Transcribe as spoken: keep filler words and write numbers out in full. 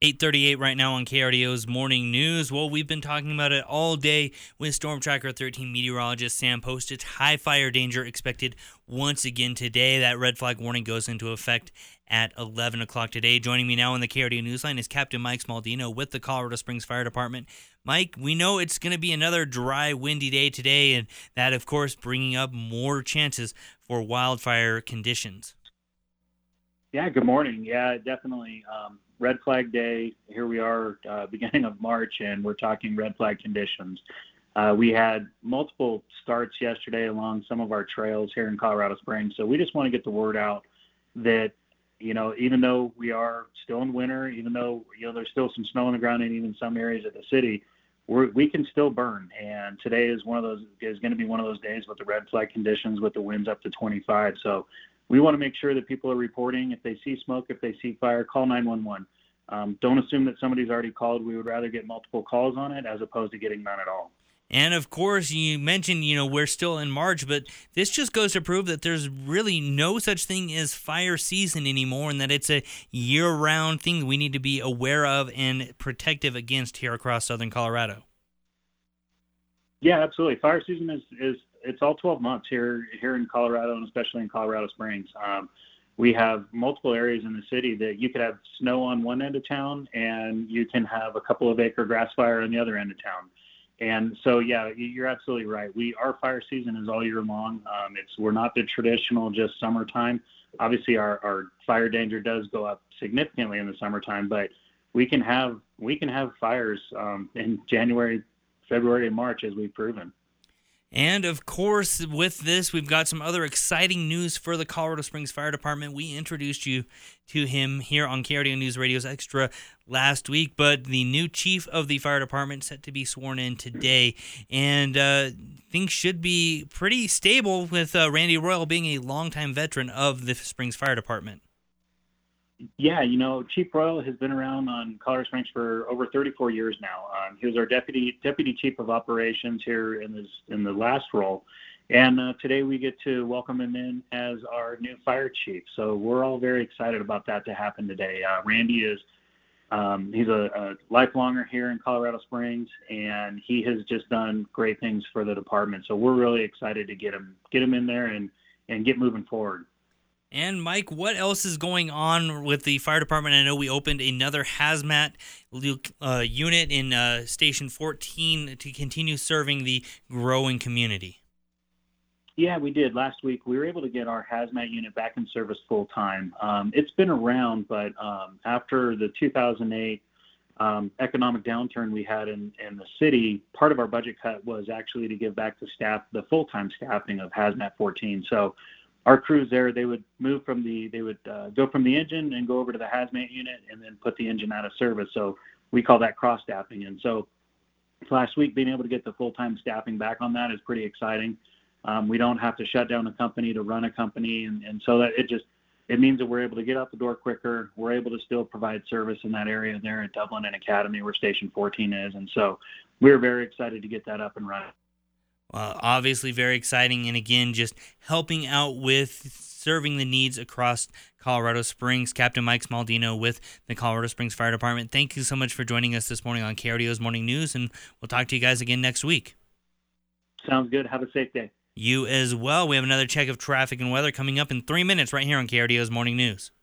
eight thirty-eight right now on K R D O's Morning News. Well, we've been talking about it all day with Storm Tracker thirteen meteorologist Sam Post. It's high fire danger expected once again today. That red flag warning goes into effect at eleven o'clock today. Joining me now on the K R D O Newsline is Captain Mike Smaldino with the Colorado Springs Fire Department. Mike, we know it's going to be another dry, windy day today, and that, of course, bringing up more chances for wildfire conditions. Yeah, good morning. Yeah, definitely. Um, red flag day. Here we are, uh, beginning of March, and we're talking red flag conditions. Uh, we had multiple starts yesterday along some of our trails here in Colorado Springs. So we just want to get the word out that, you know, even though we are still in winter, even though, you know, there's still some snow on the ground in even some areas of the city, we're, we can still burn. And today is one of those, is going to be one of those days with the red flag conditions with the winds up to twenty-five. So we want to make sure that people are reporting. If they see smoke, if they see fire, call nine one one. Um, don't assume that somebody's already called. We would rather get multiple calls on it as opposed to getting none at all. And, of course, you mentioned, you know, we're still in March, but this just goes to prove that there's really no such thing as fire season anymore and that it's a year-round thing we need to be aware of and protective against here across southern Colorado. Yeah, absolutely. Fire season is, is it's all twelve months here here in Colorado, and especially in Colorado Springs. Um, we have multiple areas in the city that you could have snow on one end of town, and you can have a couple of acre grass fire on the other end of town. And so, yeah, you're absolutely right. We our fire season is all year long. Um, it's we're not the traditional just summertime. Obviously, our, our fire danger does go up significantly in the summertime, but we can have we can have fires um, in January, February, and March, as we've proven. And, of course, with this, we've got some other exciting news for the Colorado Springs Fire Department. We introduced you to him here on K R D O News Radio's Extra last week, but the new chief of the fire department set to be sworn in today, and uh, things should be pretty stable with uh, Randy Royal being a longtime veteran of the Springs Fire Department. Yeah, you know, Chief Royal has been around on Colorado Springs for over thirty-four years now. Um, he was our deputy deputy chief of operations here in this in the last role, and uh, today we get to welcome him in as our new fire chief. So we're all very excited about that to happen today. Uh, Randy is um, he's a, a lifelonger here in Colorado Springs, and he has just done great things for the department. So we're really excited to get him get him in there and and get moving forward. And, Mike, what else is going on with the fire department? I know we opened another hazmat uh, unit in uh, Station fourteen to continue serving the growing community. Yeah, we did. Last week, we were able to get our hazmat unit back in service full-time. Um, it's been around, but um, after the two thousand eight um, economic downturn we had in, in the city, part of our budget cut was actually to give back to staff the full-time staffing of hazmat fourteen. So our crews there, they would move from the, they would uh, go from the engine and go over to the hazmat unit and then put the engine out of service. So we call that cross-staffing. And so last week, being able to get the full-time staffing back on that is pretty exciting. Um, we don't have to shut down a company to run a company. And, and so that it just, it means that we're able to get out the door quicker. We're able to still provide service in that area there at Dublin and Academy where Station fourteen is. And so we're very excited to get that up and running. Uh, obviously very exciting, and again, just helping out with serving the needs across Colorado Springs. Captain Mike Smaldino with the Colorado Springs Fire Department. Thank you so much for joining us this morning on K R D O's Morning News, and we'll talk to you guys again next week. Sounds good. Have a safe day. You as well. We have another check of traffic and weather coming up in three minutes right here on K R D O's Morning News.